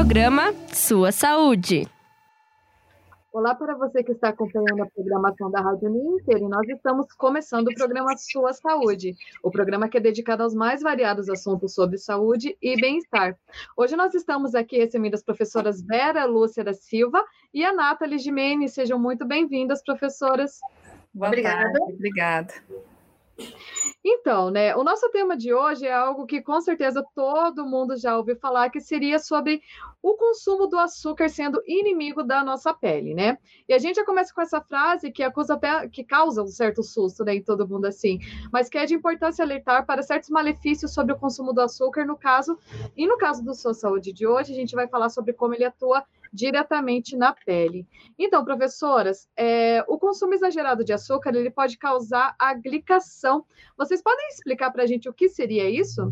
Programa Sua Saúde. Olá para você que está acompanhando a programação da Rádio Uninter, e nós estamos começando o programa Sua Saúde, o programa que é dedicado aos mais variados assuntos sobre saúde e bem-estar. Hoje nós estamos aqui recebendo as professoras Vera Lúcia da Silva e a Nathalie Gimene. Sejam muito bem-vindas, professoras. Obrigada. Então, o nosso tema de hoje é algo que com certeza todo mundo já ouviu falar, que seria sobre o consumo do açúcar sendo inimigo da nossa pele, né? E a gente já começa com essa frase que causa um certo susto, em todo mundo assim, mas que é de importância alertar para certos malefícios sobre o consumo do açúcar, no caso do Sua Saúde de hoje, a gente vai falar sobre como ele atua diretamente na pele. Então, professoras, o consumo exagerado de açúcar, ele pode causar a glicação. Vocês podem explicar para a gente o que seria isso?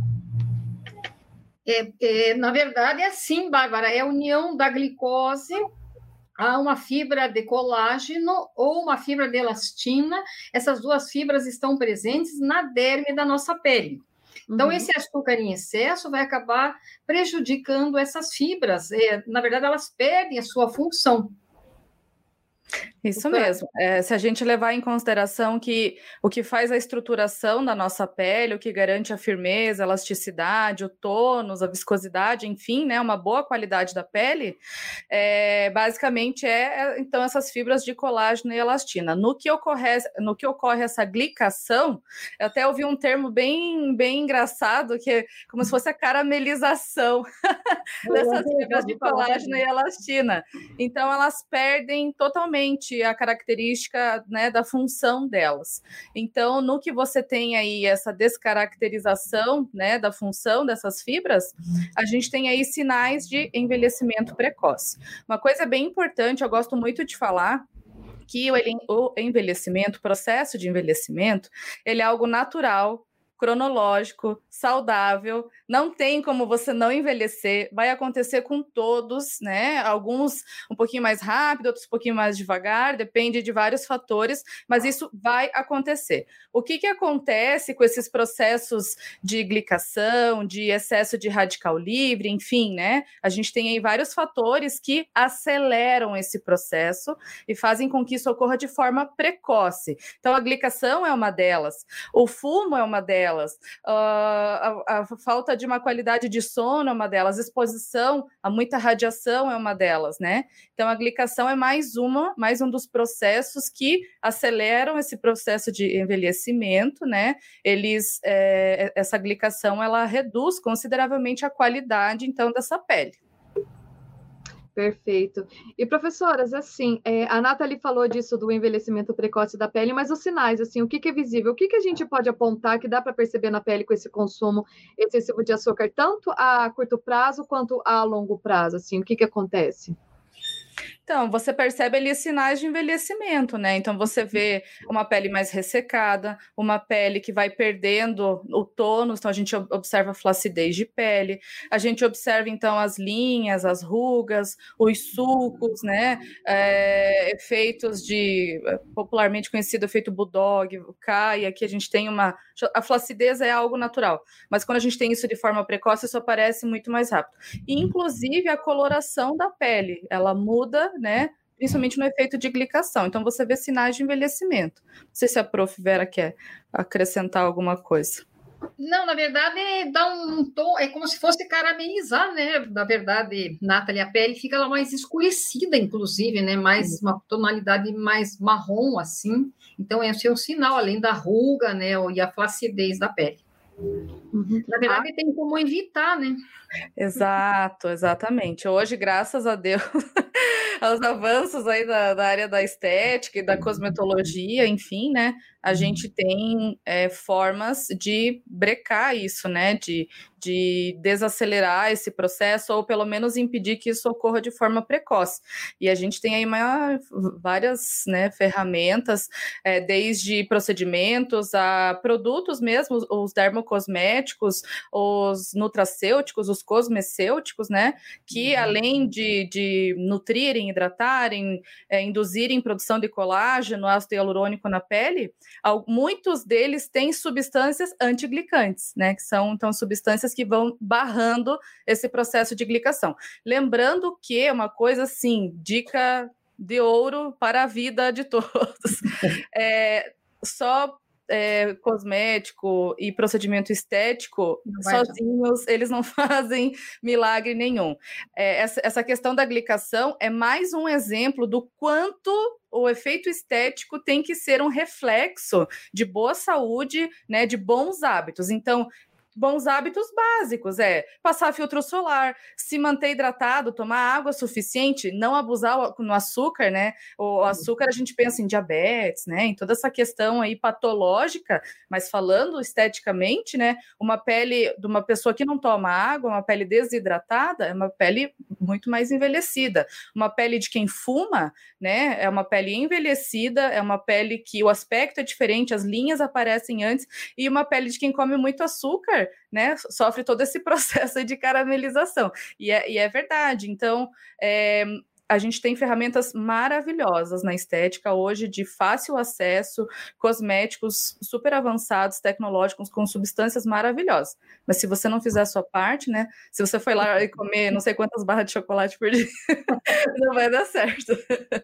Na verdade, é assim, Bárbara, é a união da glicose a uma fibra de colágeno ou uma fibra de elastina. Essas duas fibras estão presentes na derme da nossa pele. Então, esse açúcar em excesso vai acabar prejudicando essas fibras. Na verdade, elas perdem a sua função. Isso mesmo. Se a gente levar em consideração que o que faz a estruturação da nossa pele, o que garante a firmeza, a elasticidade, o tônus, a viscosidade, enfim, né, uma boa qualidade da pele, basicamente então essas fibras de colágeno e elastina. No que ocorre essa glicação, eu até ouvi um termo bem engraçado, que é como se fosse a caramelização dessas fibras de colágeno e elastina. Então elas perdem totalmente a característica, né, da função delas. Então, no que você tem aí essa descaracterização, né, da função dessas fibras, a gente tem aí sinais de envelhecimento precoce. Uma coisa bem importante, eu gosto muito de falar, que o envelhecimento, o processo de envelhecimento, ele é algo natural, cronológico, saudável, não tem como você não envelhecer, vai acontecer com todos, né? Alguns um pouquinho mais rápido, outros um pouquinho mais devagar, depende de vários fatores, mas isso vai acontecer. O que acontece com esses processos de glicação, de excesso de radical livre, enfim, né? A gente tem aí vários fatores que aceleram esse processo e fazem com que isso ocorra de forma precoce. Então, a glicação é uma delas, o fumo é uma delas, a falta de uma qualidade de sono é uma delas, exposição a muita radiação é uma delas, né? Então, a glicação é mais um dos processos que aceleram esse processo de envelhecimento, né? Essa glicação, ela reduz consideravelmente a qualidade, então, dessa pele. Perfeito. E, professoras, assim, a Nathalie falou disso do envelhecimento precoce da pele, mas os sinais, assim, o que é visível? O que a gente pode apontar que dá para perceber na pele com esse consumo excessivo de açúcar, tanto a curto prazo quanto a longo prazo, assim, o que acontece? Então, você percebe ali sinais de envelhecimento, né? Então, você vê uma pele mais ressecada, uma pele que vai perdendo o tônus, então a gente observa flacidez de pele, a gente observa, então, as linhas, as rugas, os sulcos, né? Efeitos popularmente conhecido efeito bulldog, cai, aqui a gente tem a flacidez é algo natural, mas quando a gente tem isso de forma precoce, isso aparece muito mais rápido. E, inclusive, a coloração da pele, ela muda, né? Principalmente no efeito de glicação. Então, você vê sinais de envelhecimento. Não sei se a prof. Vera quer acrescentar alguma coisa. Não, na verdade, dá um tom, é como se fosse caramelizar, né? Na verdade, Nathalie, a pele fica lá mais escurecida, inclusive, né? Mais uma tonalidade mais marrom, assim. Então, esse é um sinal, além da ruga, né? E a flacidez da pele. Na verdade, tem como evitar, né? Exato, exatamente. Hoje, graças a Deus, aos avanços aí da área da estética e da cosmetologia, enfim, né? A gente tem formas de brecar isso, né? De desacelerar esse processo ou pelo menos impedir que isso ocorra de forma precoce. E a gente tem aí várias, né, ferramentas, desde procedimentos a produtos mesmo, os dermocosméticos, os nutracêuticos, os cosmecêuticos, né? Que além de nutrirem, hidratarem, induzirem produção de colágeno, ácido hialurônico na pele, muitos deles têm substâncias antiglicantes, né? Que são, então, substâncias que vão barrando esse processo de glicação. Lembrando que uma coisa, assim, dica de ouro para a vida de todos. Só cosmético e procedimento estético, sozinhos, eles não fazem milagre nenhum. Essa questão da glicação é mais um exemplo do quanto o efeito estético tem que ser um reflexo de boa saúde, né, de bons hábitos. Então, bons hábitos básicos, passar filtro solar, se manter hidratado, tomar água suficiente, não abusar no açúcar, né? O açúcar a gente pensa em diabetes, né? Em toda essa questão aí patológica, mas falando esteticamente, né? Uma pele de uma pessoa que não toma água, uma pele desidratada, é uma pele muito mais envelhecida. Uma pele de quem fuma, né? É uma pele envelhecida, é uma pele que o aspecto é diferente, as linhas aparecem antes, e uma pele de quem come muito açúcar, né, sofre todo esse processo de caramelização, e é verdade. Então, a gente tem ferramentas maravilhosas na estética hoje, de fácil acesso, cosméticos super avançados, tecnológicos, com substâncias maravilhosas, mas se você não fizer a sua parte, né, se você for lá e comer não sei quantas barras de chocolate por dia, não vai dar certo.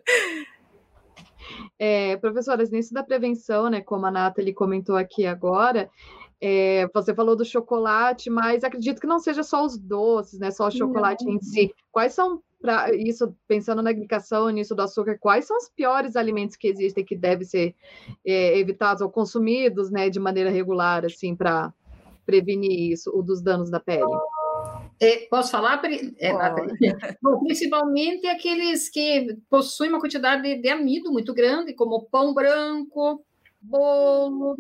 Professoras, nisso da prevenção, né, como a Nathalie comentou aqui agora, você falou do chocolate, mas acredito que não seja só os doces, né? Só o chocolate em si. Quais são, para isso, pensando na glicação, nisso do açúcar, quais são os piores alimentos que existem que devem ser evitados ou consumidos, né, de maneira regular, assim, para prevenir isso, o dos danos da pele? Posso falar? Bom, principalmente aqueles que possuem uma quantidade de amido muito grande, como pão branco, bolo,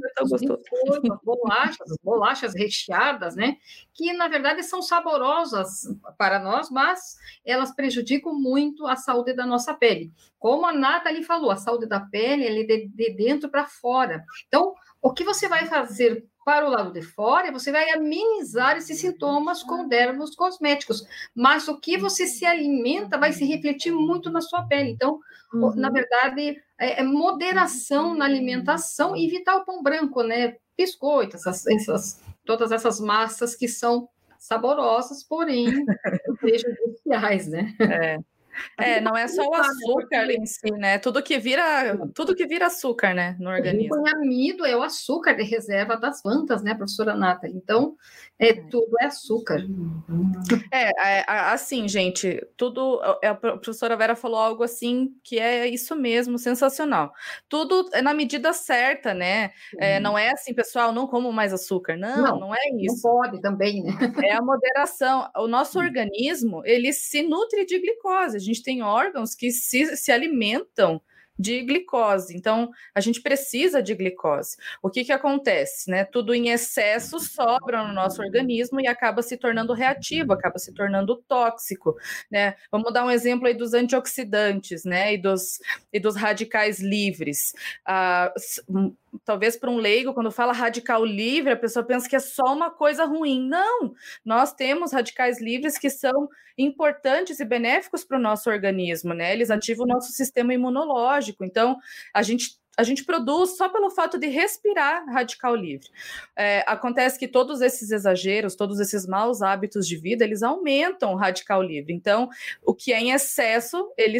bolachas recheadas, né? Que na verdade são saborosas para nós, mas elas prejudicam muito a saúde da nossa pele. Como a Nathalie falou, a saúde da pele é de dentro para fora. Então, o que você vai fazer para o lado de fora, você vai amenizar esses sintomas com dermos cosméticos, mas o que você se alimenta vai se refletir muito na sua pele. Então, na verdade, moderação na alimentação e evitar o pão branco, né? Biscoito, todas essas massas que são saborosas, porém prejudiciais, né? Não é só o açúcar em si, né? Tudo que vira açúcar, né, no organismo. O amido é o açúcar de reserva das plantas, né, professora Nathalie? Então, tudo é açúcar. Assim, gente, tudo... A professora Vera falou algo assim que é isso mesmo, sensacional. Tudo é na medida certa, né? Não é assim, pessoal, não como mais açúcar. Não é isso. Não pode também, né? É a moderação. O nosso organismo, ele se nutre de glicose. A gente tem órgãos que se alimentam de glicose, então a gente precisa de glicose. O que acontece, né? Tudo em excesso sobra no nosso organismo e acaba se tornando reativo, acaba se tornando tóxico, né? Vamos dar um exemplo aí dos antioxidantes, né? E dos radicais livres. Talvez para um leigo, quando fala radical livre, a pessoa pensa que é só uma coisa ruim. Não! Nós temos radicais livres que são importantes e benéficos para o nosso organismo, né? Eles ativam o nosso sistema imunológico. Então, a gente produz só pelo fato de respirar radical livre. Acontece que todos esses exageros, todos esses maus hábitos de vida, eles aumentam o radical livre. Então, o que é em excesso, ele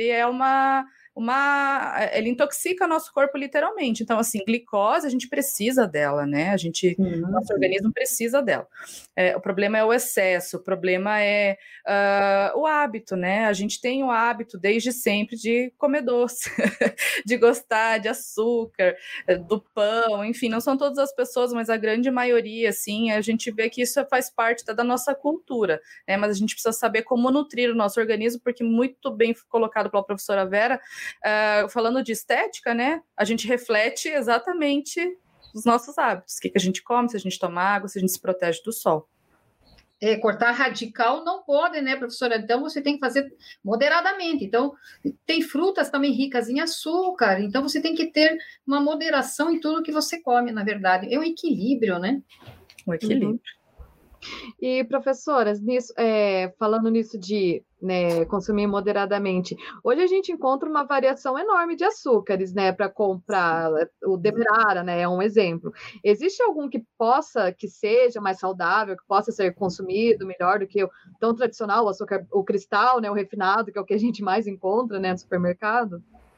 intoxica o nosso corpo literalmente. Então, assim, glicose, a gente precisa dela, né? Nosso organismo precisa dela. O problema é o excesso, o problema é o hábito, né? A gente tem o hábito desde sempre de comer doce, de gostar de açúcar, do pão, enfim, não são todas as pessoas, mas a grande maioria, assim, a gente vê que isso faz parte da nossa cultura, né? Mas a gente precisa saber como nutrir o nosso organismo, porque muito bem colocado pela professora Vera, falando de estética, né? A gente reflete exatamente os nossos hábitos, o que a gente come, se a gente toma água, se a gente se protege do sol. Cortar radical não pode, né, professora? Então, você tem que fazer moderadamente. Então, tem frutas também ricas em açúcar, então você tem que ter uma moderação em tudo que você come, na verdade. É um equilíbrio, né? Um equilíbrio. E, professoras, falando nisso de, né, consumir moderadamente, hoje a gente encontra uma variação enorme de açúcares, né, para comprar. O Demerara, né, é um exemplo. Existe algum que seja mais saudável, que possa ser consumido melhor do que o tão tradicional, o açúcar, o cristal, né, o refinado, que é o que a gente mais encontra, né, no supermercado?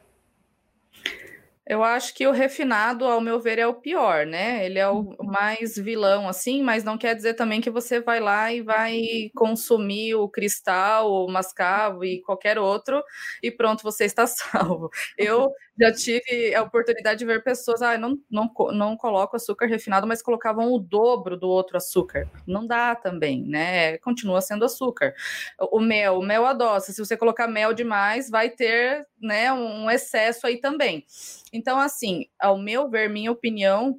Eu acho que o refinado, ao meu ver, é o pior, né? Ele é o mais vilão, assim, mas não quer dizer também que você vai lá e vai consumir o cristal, o mascavo e qualquer outro, e pronto, você está salvo. Eu já tive a oportunidade de ver pessoas, não coloco açúcar refinado, mas colocavam o dobro do outro açúcar. Não dá também, né? Continua sendo açúcar. O mel adoça. Se você colocar mel demais, vai ter, né, um excesso aí também. Então, assim, ao meu ver, minha opinião,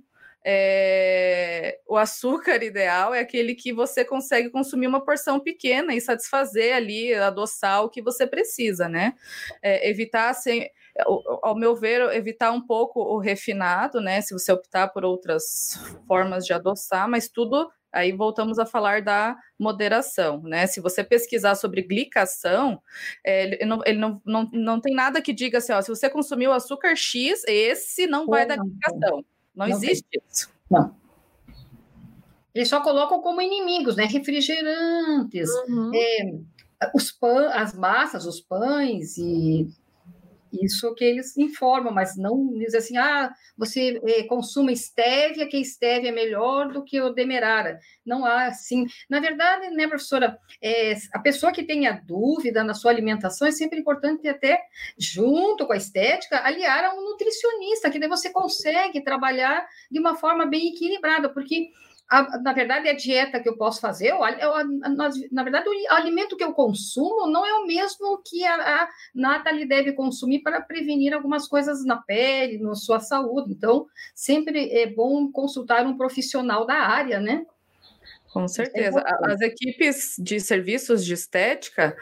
o açúcar ideal é aquele que você consegue consumir uma porção pequena e satisfazer ali, adoçar o que você precisa, né? Evitar, assim, ao meu ver, evitar um pouco o refinado, né? Se você optar por outras formas de adoçar, mas tudo... Aí voltamos a falar da moderação, né? Se você pesquisar sobre glicação, ele não tem nada que diga assim, ó, se você consumiu açúcar X, esse não vai dar glicação. Não existe isso. Não. Eles só colocam como inimigos, né? Refrigerantes, as massas, os pães e... Isso que eles informam, mas não dizem assim, você consuma estévia, que estévia é melhor do que o Demerara. Não há assim. Na verdade, né, professora, a pessoa que tenha dúvida na sua alimentação, é sempre importante até, junto com a estética, aliar a um nutricionista, que daí você consegue trabalhar de uma forma bem equilibrada, porque... na verdade, a dieta que eu posso fazer, na verdade, o alimento que eu consumo não é o mesmo que a Nathalie deve consumir para prevenir algumas coisas na pele, na sua saúde. Então, sempre é bom consultar um profissional da área, né? Com certeza. As equipes de serviços de estética,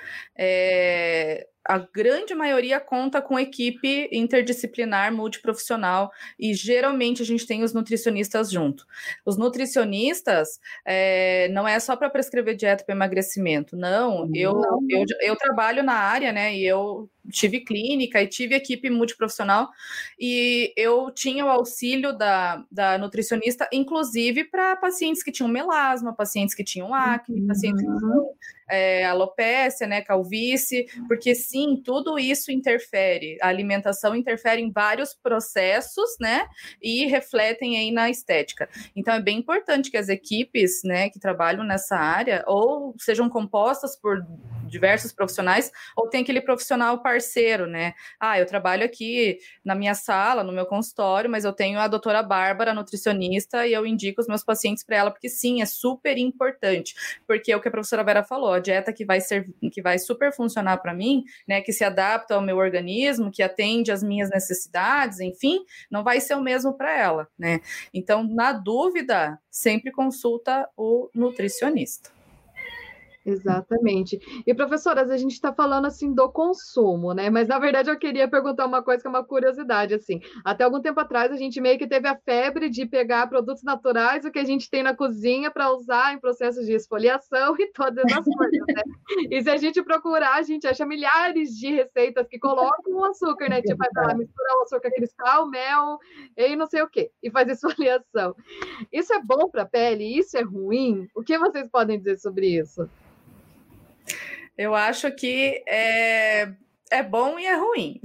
a grande maioria conta com equipe interdisciplinar, multiprofissional, e geralmente a gente tem os nutricionistas junto. Os nutricionistas não é só para prescrever dieta para emagrecimento, não. Eu trabalho na área, né, e eu tive clínica e tive equipe multiprofissional, e eu tinha o auxílio da nutricionista, inclusive para pacientes que tinham melasma, pacientes que tinham acne, pacientes que tinham alopécia, né, calvície, porque sim, tudo isso interfere, a alimentação interfere em vários processos, né, e refletem aí na estética. Então é bem importante que as equipes, né, que trabalham nessa área, ou sejam compostas por diversos profissionais, ou tem aquele profissional parceiro, né, eu trabalho aqui na minha sala, no meu consultório, mas eu tenho a doutora Bárbara, nutricionista, e eu indico os meus pacientes para ela, porque sim, é super importante, porque é o que a professora Vera falou, a dieta que vai super funcionar para mim, né, que se adapta ao meu organismo, que atende às minhas necessidades, enfim, não vai ser o mesmo para ela, né? Então, na dúvida, sempre consulta o nutricionista. Exatamente. E, professoras, a gente está falando assim do consumo, né? Mas na verdade eu queria perguntar uma coisa que é uma curiosidade, assim. Até algum tempo atrás a gente meio que teve a febre de pegar produtos naturais, o que a gente tem na cozinha para usar em processos de esfoliação e todas as coisas, né? E se a gente procurar, a gente acha milhares de receitas que colocam o açúcar, né? Tipo, vai lá, misturar o açúcar cristal, mel e não sei o quê, e faz esfoliação. Isso é bom para a pele? Isso é ruim? O que vocês podem dizer sobre isso? Eu acho que é bom e é ruim.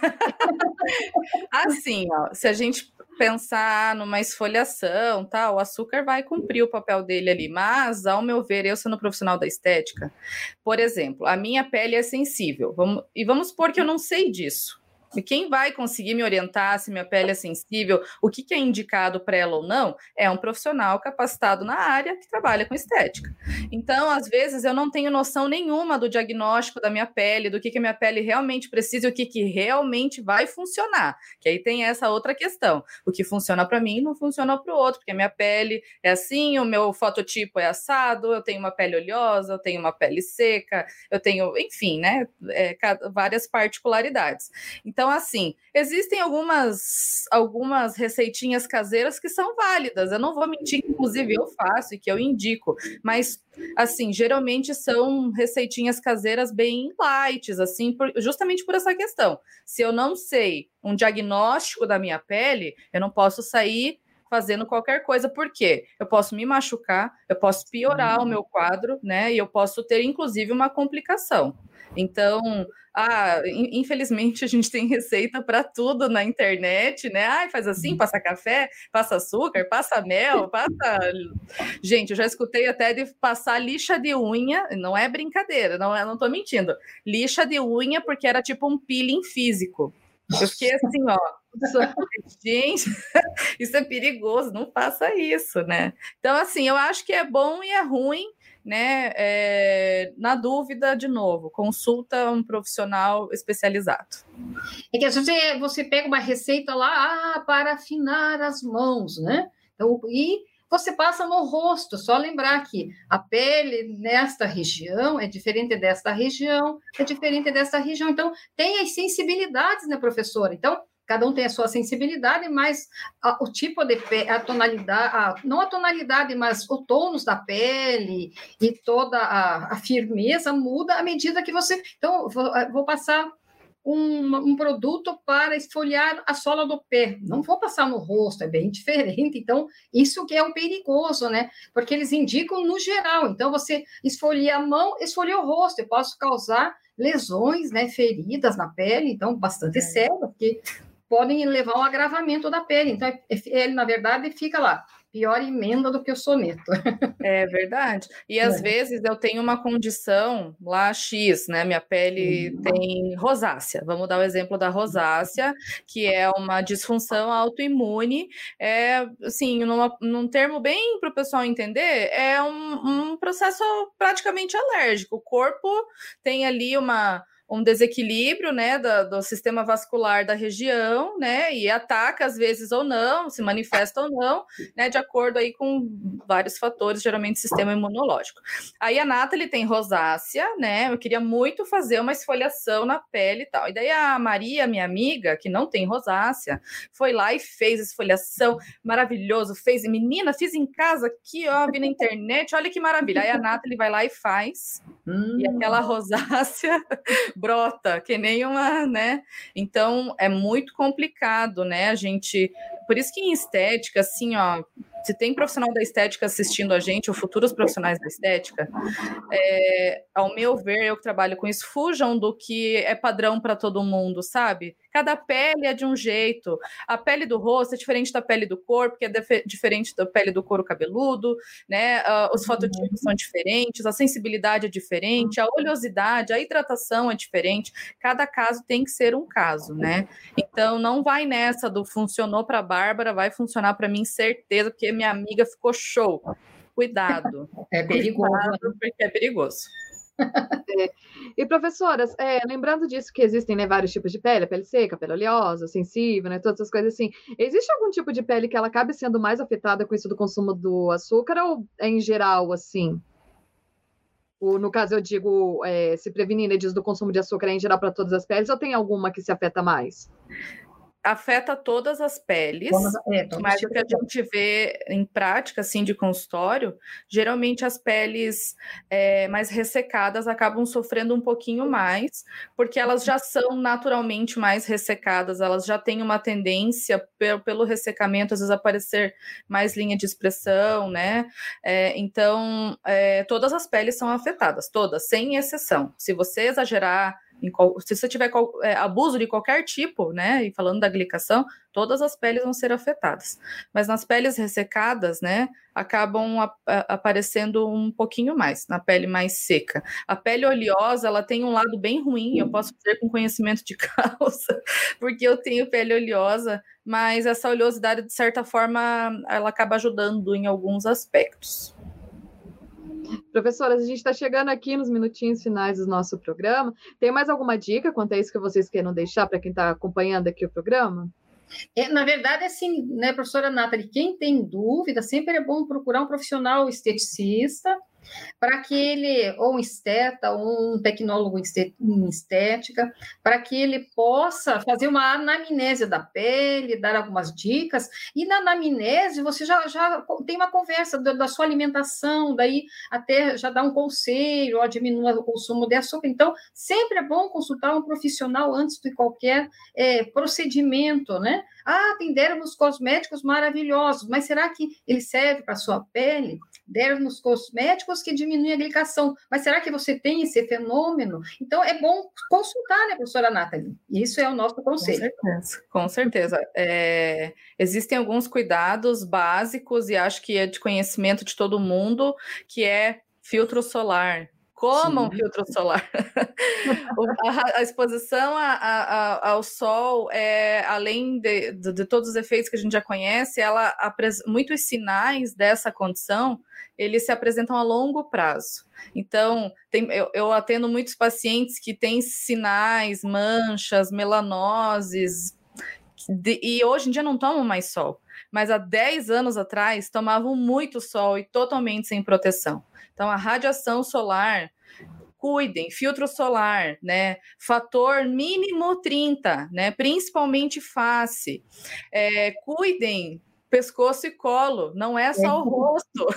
Assim, se a gente pensar numa esfoliação, o açúcar vai cumprir o papel dele ali, mas, ao meu ver, eu sendo profissional da estética, por exemplo, a minha pele é sensível, vamos supor que eu não sei disso. E quem vai conseguir me orientar se minha pele é sensível, o que é indicado para ela ou não, é um profissional capacitado na área que trabalha com estética. Então, às vezes, eu não tenho noção nenhuma do diagnóstico da minha pele, do que a minha pele realmente precisa e o que realmente vai funcionar. Que aí tem essa outra questão. O que funciona para mim não funciona para o outro, porque a minha pele é assim, o meu fototipo é assado, eu tenho uma pele oleosa, eu tenho uma pele seca, eu tenho, enfim, né, várias particularidades. Então, Então, assim, existem algumas receitinhas caseiras que são válidas. Eu não vou mentir, que inclusive eu faço e que eu indico, mas, assim, geralmente são receitinhas caseiras bem light, assim, justamente por essa questão. Se eu não sei um diagnóstico da minha pele, eu não posso sair fazendo qualquer coisa, porque eu posso me machucar, eu posso piorar o meu quadro, né? E eu posso ter, inclusive, uma complicação. Então, infelizmente, a gente tem receita para tudo na internet, né? Ai, faz assim, passa café, passa açúcar, passa mel, passa... Gente, eu já escutei até de passar lixa de unha, não é brincadeira, não tô mentindo. Lixa de unha, porque era tipo um peeling físico. Eu fiquei assim, ó, gente, isso é perigoso, não faça isso, né? Então, assim, eu acho que é bom e é ruim, né? Na dúvida, de novo, consulta um profissional especializado. É que às vezes você pega uma receita lá para afinar as mãos, né? Então, e você passa no rosto, só lembrar que a pele nesta região é diferente desta região, é diferente desta região. Então, tem as sensibilidades, né, professora? Então, cada um tem a sua sensibilidade, mas o tipo de pele, a tonalidade, não a tonalidade, mas o tônus da pele e toda a firmeza muda à medida que você... Então, vou passar um produto para esfoliar a sola do pé. Não vou passar no rosto, é bem diferente. Então, isso que é o perigoso, né? Porque eles indicam no geral. Então, você esfolia a mão, esfolia o rosto. Eu posso causar lesões, né? Feridas na pele, então, bastante sério, porque podem levar ao agravamento da pele. Então, ele, na verdade, fica lá. Pior emenda do que o soneto. É verdade. E às vezes eu tenho uma condição lá X, né? Minha pele tem rosácea. Vamos dar o exemplo da rosácea, que é uma disfunção autoimune. Assim, num termo bem para o pessoal entender, é um processo praticamente alérgico. O corpo tem ali um desequilíbrio, né, do sistema vascular da região, né, e ataca às vezes ou não, se manifesta ou não, né, de acordo aí com vários fatores, geralmente sistema imunológico. Aí a Nathalie tem rosácea, né, eu queria muito fazer uma esfoliação na pele e tal, e daí a Maria, minha amiga, que não tem rosácea, foi lá e fez esfoliação, maravilhoso, menina, fiz em casa aqui, ó, vi na internet, olha que maravilha. Aí a Nathalie vai lá e faz, e aquela rosácea brota, que nem uma, né? Então, é muito complicado, né? Por isso que em estética, assim, ó, se tem profissional da estética assistindo a gente, ou futuros profissionais da estética, ao meu ver, eu que trabalho com isso, fujam do que é padrão para todo mundo, sabe? Cada pele é de um jeito. A pele do rosto é diferente da pele do corpo, que é diferente da pele do couro cabeludo, né? Os fototipos são diferentes, a sensibilidade é diferente, a oleosidade, a hidratação é diferente. Cada caso tem que ser um caso, né? Então, não vai nessa do funcionou para a Bárbara, vai funcionar para mim, certeza, porque minha amiga ficou show. Cuidado. É perigoso. Cuidado, porque é perigoso. E professoras, lembrando disso que existem, né, vários tipos de pele, a pele seca, a pele oleosa, sensível, né, todas essas coisas assim. Existe algum tipo de pele que ela acabe sendo mais afetada com isso do consumo do açúcar ou é em geral assim? No caso, eu digo, se prevenir, né, disso do consumo de açúcar é em geral para todas as peles ou tem alguma que se afeta mais? Afeta todas as peles, mas o que a gente vê em prática, assim, de consultório, geralmente as peles mais ressecadas acabam sofrendo um pouquinho mais, porque elas já são naturalmente mais ressecadas, elas já têm uma tendência, pelo ressecamento, às vezes aparecer mais linha de expressão, né? Então, todas as peles são afetadas, todas, sem exceção. Se você exagerar, se você tiver abuso de qualquer tipo, né, e falando da glicação, todas as peles vão ser afetadas. Mas nas peles ressecadas, né, acabam aparecendo um pouquinho mais, na pele mais seca. A pele oleosa, ela tem um lado bem ruim, eu posso dizer com conhecimento de causa, porque eu tenho pele oleosa, mas essa oleosidade, de certa forma, ela acaba ajudando em alguns aspectos. Professoras, a gente está chegando aqui nos minutinhos finais do nosso programa. Tem mais alguma dica quanto a isso que vocês queiram deixar para quem está acompanhando aqui o programa? Na verdade, assim, né, professora Nathalie, quem tem dúvida, sempre é bom procurar um profissional esteticista para que ele, ou um esteta, ou um tecnólogo em estética, para que ele possa fazer uma anamnese da pele, dar algumas dicas, e na anamnese você já tem uma conversa da sua alimentação, daí até já dá um conselho, ó, diminua o consumo de açúcar. Então, sempre é bom consultar um profissional antes de qualquer procedimento, né? Tem dermos cosméticos maravilhosos, mas será que ele serve para a sua pele? Dermos cosméticos que diminuem a glicação, mas será que você tem esse fenômeno? Então, é bom consultar, né, professora Nathalie? Isso é o nosso conselho. Com certeza. Existem alguns cuidados básicos, e acho que é de conhecimento de todo mundo, que é filtro solar. Comam filtro solar. A exposição ao sol, além de todos os efeitos que a gente já conhece, muitos sinais dessa condição, eles se apresentam a longo prazo. Então, eu atendo muitos pacientes que têm sinais, manchas, melanoses, e hoje em dia não tomam mais sol. Mas há 10 anos atrás, tomavam muito sol e totalmente sem proteção. Então, a radiação solar, cuidem, filtro solar, né? Fator mínimo 30, né? Principalmente face. Cuidem, pescoço e colo, não é só o rosto.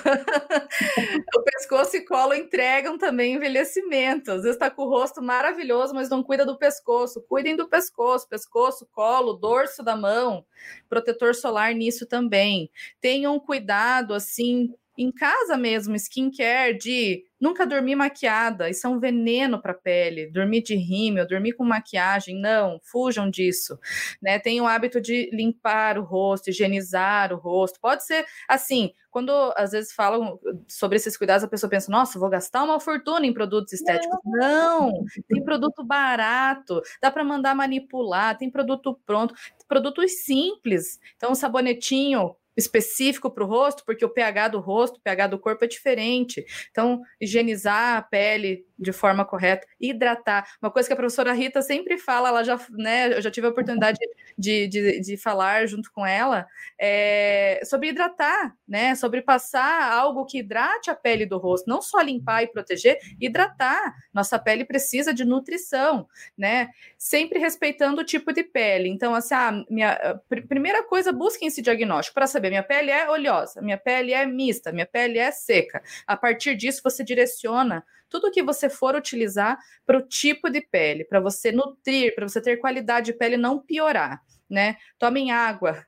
O pescoço e colo entregam também envelhecimento. Às vezes está com o rosto maravilhoso, mas não cuida do pescoço. Cuidem do pescoço, colo, dorso da mão, protetor solar nisso também. Tenham cuidado, assim, em casa mesmo, skincare, de nunca dormir maquiada, isso é um veneno para a pele, dormir de rímel, dormir com maquiagem, não, fujam disso, né? Tenham o hábito de limpar o rosto, higienizar o rosto, pode ser assim, quando às vezes falam sobre esses cuidados, a pessoa pensa, nossa, vou gastar uma fortuna em produtos estéticos. Não, tem produto barato, dá para mandar manipular, tem produto pronto, produtos simples, então um sabonetinho específico para o rosto, porque o pH do rosto, o pH do corpo é diferente. Então, higienizar a pele de forma correta, hidratar. Uma coisa que a professora Rita sempre fala, ela já, né, eu já tive a oportunidade de falar junto com ela, sobre hidratar, né, sobre passar algo que hidrate a pele do rosto, não só limpar e proteger, hidratar. Nossa pele precisa de nutrição, né, sempre respeitando o tipo de pele. Então, assim, primeira coisa, busquem esse diagnóstico para saber, minha pele é oleosa, minha pele é mista, minha pele é seca. A partir disso, você direciona tudo que você for utilizar para o tipo de pele, para você nutrir, para você ter qualidade de pele e não piorar, né? Tomem água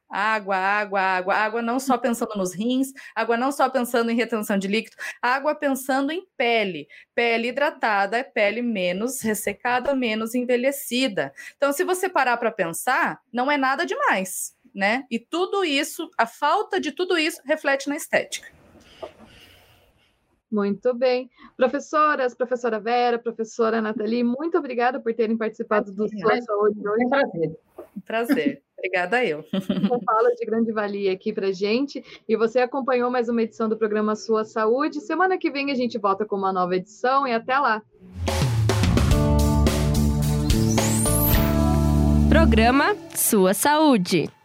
não só pensando nos rins, água não só pensando em retenção de líquido, água pensando em pele. Pele hidratada é pele menos ressecada, menos envelhecida. Então, se você parar para pensar, não é nada demais, né? E tudo isso, a falta de tudo isso reflete na estética. Muito bem. Professoras, professora Vera, professora Nathalie, muito obrigada por terem participado do Sua Saúde hoje. É um prazer. Um prazer. Obrigada eu. Uma fala de grande valia aqui para gente. E você acompanhou mais uma edição do programa Sua Saúde. Semana que vem a gente volta com uma nova edição e até lá. Programa Sua Saúde.